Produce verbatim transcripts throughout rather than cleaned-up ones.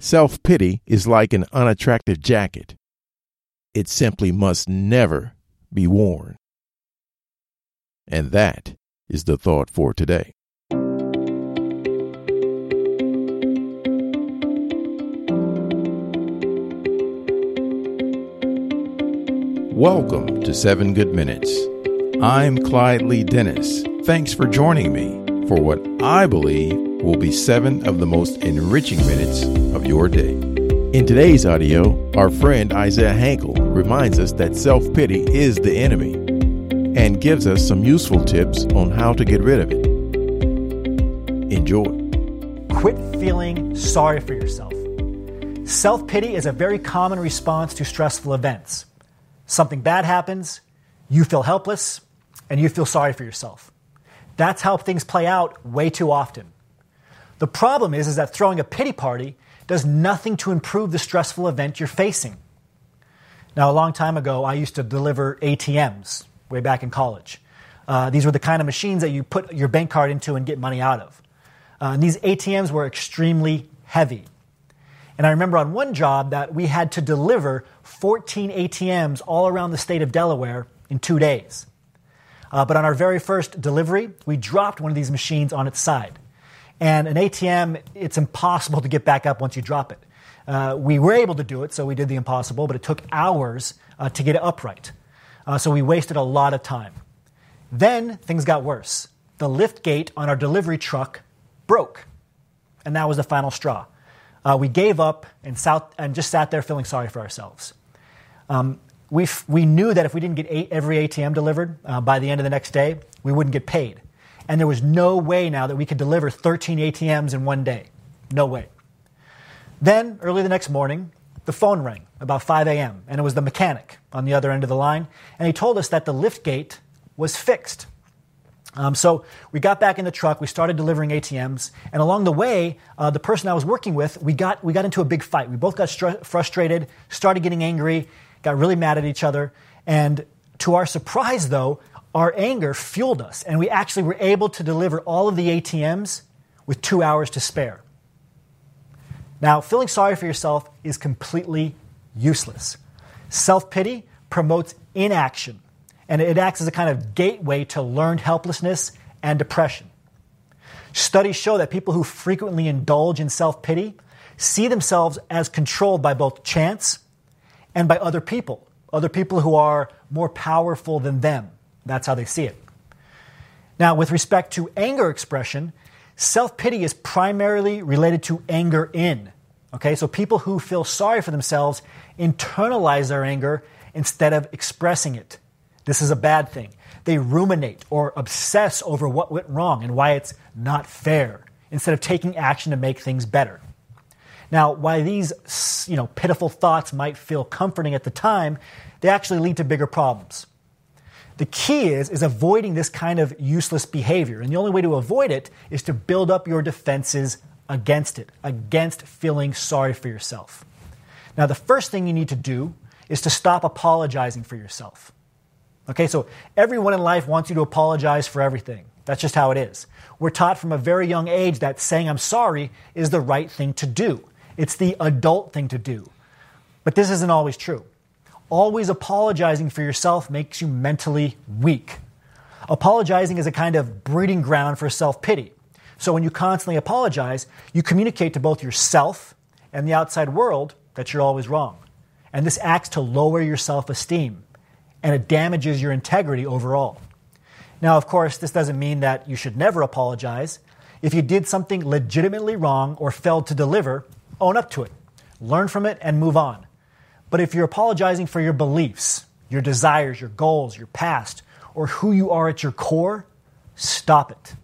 Self-pity is like an unattractive jacket. It simply must never be worn. And that is the thought for today. Welcome to Seven Good Minutes. I'm Clyde Lee Dennis. Thanks for joining me for what I believe will be seven of the most enriching minutes of your day. In today's audio, our friend Isaiah Hankel reminds us that self-pity is the enemy and gives us some useful tips on how to get rid of it. Enjoy. Quit feeling sorry for yourself. Self-pity is a very common response to stressful events. Something bad happens, you feel helpless, and you feel sorry for yourself. That's how things play out way too often. The problem is, is that throwing a pity party does nothing to improve the stressful event you're facing. Now, a long time ago, I used to deliver A T Ms way back in college. Uh, these were the kind of machines that you put your bank card into and get money out of. Uh, and these A T Ms were extremely heavy. And I remember on one job that we had to deliver fourteen A T Ms all around the state of Delaware in two days. Uh, but on our very first delivery, we dropped one of these machines on its side. And an A T M, it's impossible to get back up once you drop it. Uh, we were able to do it, so we did the impossible, but it took hours uh, to get it upright. Uh, so we wasted a lot of time. Then things got worse. The lift gate on our delivery truck broke. And that was the final straw. Uh, we gave up and, sat, and just sat there feeling sorry for ourselves. Um, we, f- we knew that if we didn't get eight, every A T M delivered uh, by the end of the next day, we wouldn't get paid. And there was no way now that we could deliver thirteen A T Ms in one day. No way. Then, early the next morning, the phone rang about five a.m. and it was the mechanic on the other end of the line. And he told us that the lift gate was fixed. Um, so we got back in the truck, we started delivering A T Ms, and along the way, uh, the person I was working with, we got we got into a big fight. We both got str- frustrated, started getting angry, got really mad at each other, and to our surprise, though, our anger fueled us, and we actually were able to deliver all of the A T Ms with two hours to spare. Now, feeling sorry for yourself is completely useless. Self-pity promotes inaction, and it acts as a kind of gateway to learned helplessness and depression. Studies show that people who frequently indulge in self-pity see themselves as controlled by both chance and by other people, other people who are more powerful than them. That's how they see it. Now, with respect to anger expression, self-pity is primarily related to anger in. Okay, so people who feel sorry for themselves internalize their anger instead of expressing it. This is a bad thing. They ruminate or obsess over what went wrong and why it's not fair, instead of taking action to make things better. Now, while these, you know, pitiful thoughts might feel comforting at the time, they actually lead to bigger problems. The key is, is avoiding this kind of useless behavior. And the only way to avoid it is to build up your defenses against it, against feeling sorry for yourself. Now, the first thing you need to do is to stop apologizing for yourself. Okay, so everyone in life wants you to apologize for everything. That's just how it is. We're taught from a very young age that saying I'm sorry is the right thing to do. It's the adult thing to do. But this isn't always true. Always apologizing for yourself makes you mentally weak. Apologizing is a kind of breeding ground for self-pity. So when you constantly apologize, you communicate to both yourself and the outside world that you're always wrong. And this acts to lower your self-esteem, and it damages your integrity overall. Now, of course, this doesn't mean that you should never apologize. If you did something legitimately wrong or failed to deliver, own up to it. Learn from it and move on. But if you're apologizing for your beliefs, your desires, your goals, your past, or who you are at your core, stop it.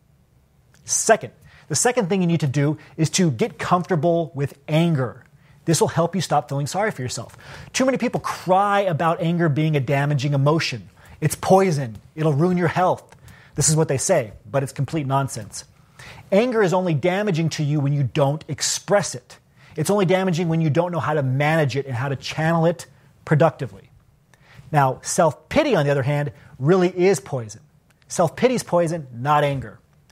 Second, the second thing you need to do is to get comfortable with anger. This will help you stop feeling sorry for yourself. Too many people cry about anger being a damaging emotion. It's poison. It'll ruin your health. This is what they say, but it's complete nonsense. Anger is only damaging to you when you don't express it. It's only damaging when you don't know how to manage it and how to channel it productively. Now, self-pity, on the other hand, really is poison. Self-pity is poison, not anger.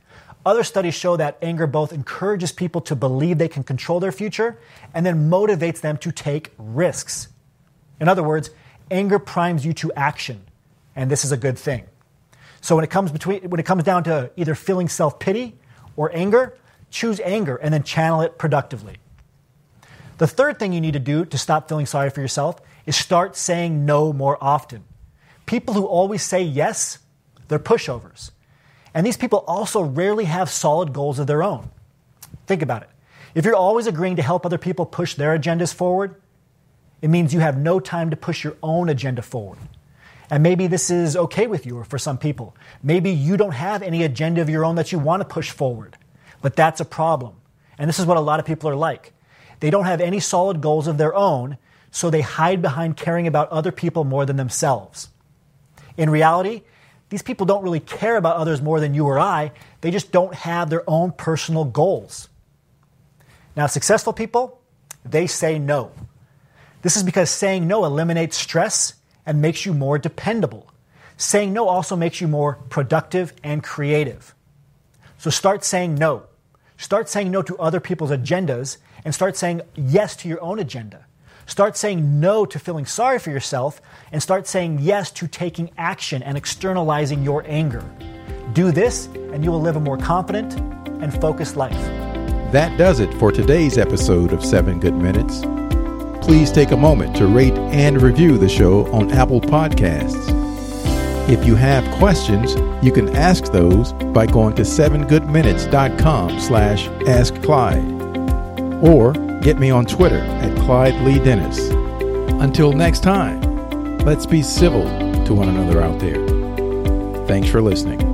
Other studies show that anger both encourages people to believe they can control their future and then motivates them to take risks. In other words, anger primes you to action, and this is a good thing. So when it comes between, when it comes down to either feeling self-pity or anger, choose anger and then channel it productively. The third thing you need to do to stop feeling sorry for yourself is start saying no more often. People who always say yes, they're pushovers. And these people also rarely have solid goals of their own. Think about it. If you're always agreeing to help other people push their agendas forward, it means you have no time to push your own agenda forward. And maybe this is okay with you or for some people. Maybe you don't have any agenda of your own that you want to push forward. But that's a problem. And this is what a lot of people are like. They don't have any solid goals of their own, so they hide behind caring about other people more than themselves. In reality, these people don't really care about others more than you or I. They just don't have their own personal goals. Now, successful people, they say no. This is because saying no eliminates stress and makes you more dependable. Saying no also makes you more productive and creative. So start saying no. Start saying no to other people's agendas and start saying yes to your own agenda. Start saying no to feeling sorry for yourself and start saying yes to taking action and externalizing your anger. Do this and you will live a more confident and focused life. That does it for today's episode of seven Good Minutes. Please take a moment to rate and review the show on Apple Podcasts. If you have questions, you can ask those by going to seven good minutes dot com slash ask Clyde or get me on Twitter at Clyde Lee Dennis. Until next time, let's be civil to one another out there. Thanks for listening.